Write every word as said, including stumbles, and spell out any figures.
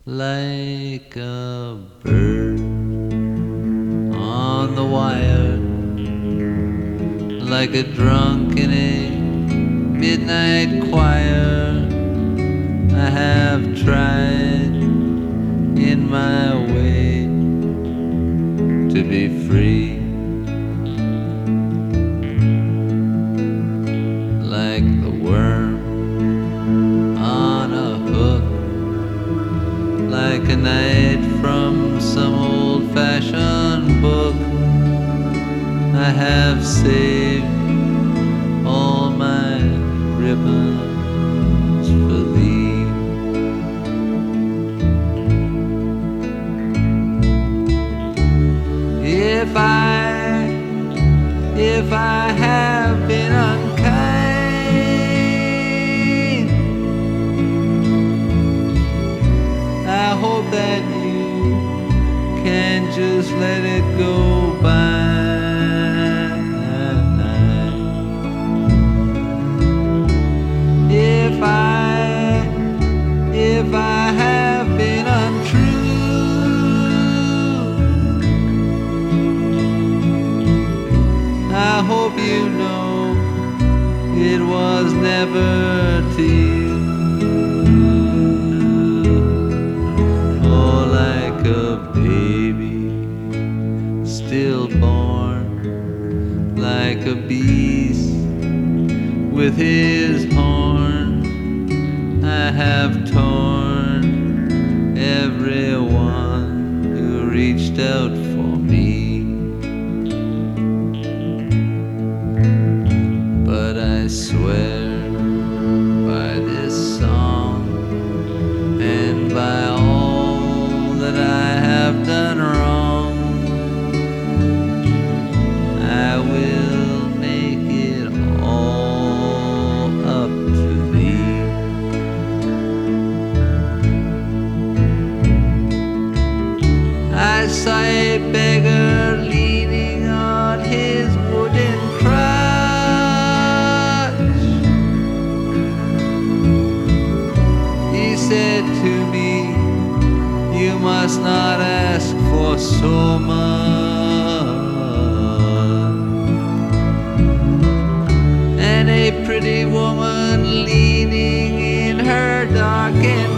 like a bird on the wire, like a drunk in a midnight choir. I have tried in my way to be free, like the worm on a hook, like a knight from some old-fashioned book. I have saved all my ribbons for thee. If I, if I have been unkind, I hope that you can just let it go by. If I, if I have been untrue, I hope you know it was never to you. Oh, like a baby stillborn, like a beast with his horn, I have torn everyone who reached out for me. But I swear by this song and by all that I have done wrong, I will make it all up to thee. I saw a beggar leaning on his wooden crutch. He said to me, you must not ask for so much. And a pretty woman leaning in her darkened